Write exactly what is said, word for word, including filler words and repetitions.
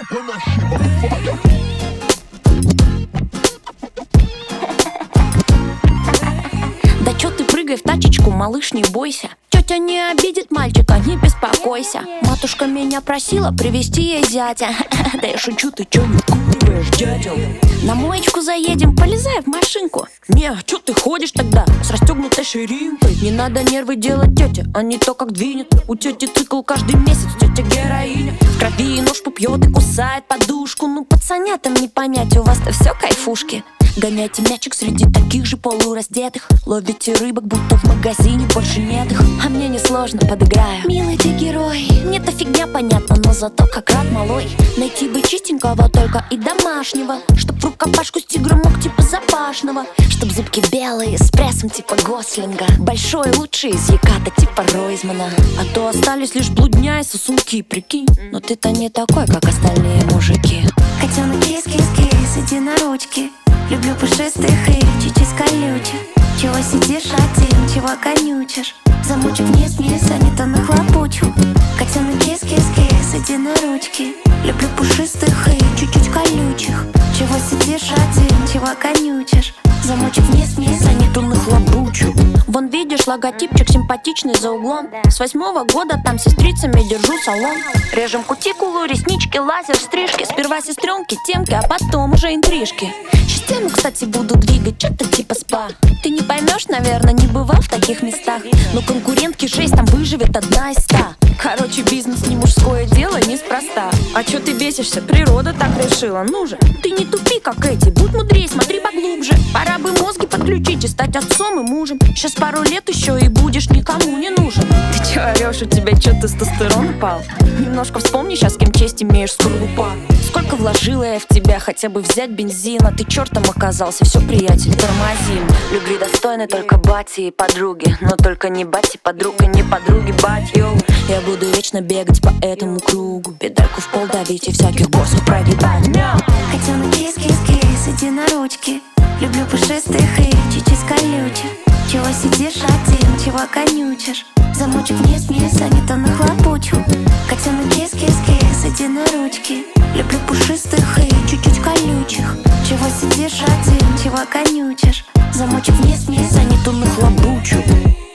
when that shit on fire. Да чё ты прыгай в тачечку, малыш, не бойся. Тётя не обидит мальчика, не беспокойся. Матушка меня просила привезти ей зятя. Да я шучу, ты чё не куриваешь, дятел? На моечку заедем, полезай в машинку. Не, чё ты ходишь тогда с расстёгнутой ширинкой? Не надо нервы делать тёте, а не то как двинет. У тёти цикл каждый месяц, тётя героиня. В крови ножку пьёт и кусает подушку. Ну пацанятам не понять, у вас-то всё кайфушки. Гоняйте мячик среди таких же полураздетых. Ловите рыбок, будто в магазине больше нет их. А мне несложно, подыграю. Милый ты герой, мне-то фигня понятна, но зато как рад малой. Найти бы чистенького только и домашнего, чтоб в рукопашку с тигром мог типа запашного. Чтоб зубки белые с прессом типа Гослинга. Большой лучший из Яката типа Ройзмана. А то остались лишь блудня и сосунки, прикинь. Но ты-то не такой, как остальные мужики. Котенок кис-кис-кис, иди на ручки. Люблю пушистых и чуть-чуть колючих. Чего сидишь один, чего конючишь? Замучу вниз-вниз, а не то нахлопочу. Котенок кис-кис-кис, иди на ручки. Люблю пушистых и чуть-чуть колючих. Чего сидишь один, чего конючишь? Замучу вниз-вниз, а не то нахлопочу. Вон видишь, логотипчик симпатичный за углом. С восьмого года там сестрицами держу салон. Режем кутикулу, реснички, лазер, стрижки. Сперва сестренки, темки, а потом уже интрижки. Систему, кстати, буду двигать, что-то типа спа. Ты не поймешь, наверное, не бывал в таких местах. Но конкурентки шесть, там выживет одна из ста. Короче, бизнес не мужское дело, неспроста. А чё ты бесишься? Природа так решила. Ну же, ты не тупи, как эти, будь мудрее, смотри поглубже. Пора бы мозги подключить и стать отцом и мужем. Сейчас пару лет еще и будешь никому не нужен. Ты чё орёшь, у тебя чё тестостерон упал? Немножко вспомни сейчас, с кем честь имеешь, скорлупа. Сколько вложила я в тебя, хотя бы взять бензина. Ты чертом оказался, все, приятель, тормозим. Любви достойны только бати и подруги. Но только не бати, подруг и не подруги, бать, йоу. Я буду вечно бегать по этому кругу, педальку в пол давить и всяких боссов прогибать. Мяу. Котенок кис-кис-кис, иди на ручки. Люблю пушистых и чуть-чуть колючих. Чего сидишь один, чего конючишь? Замучу вниз-вниз, а не то нахлопочу. Котенок кис-кис-кис, иди на ручки. Люблю пушистых и чуть-чуть колючих. Чего сидишь один, чего конючишь? Замучу вниз-вниз, а не то нахлопочу.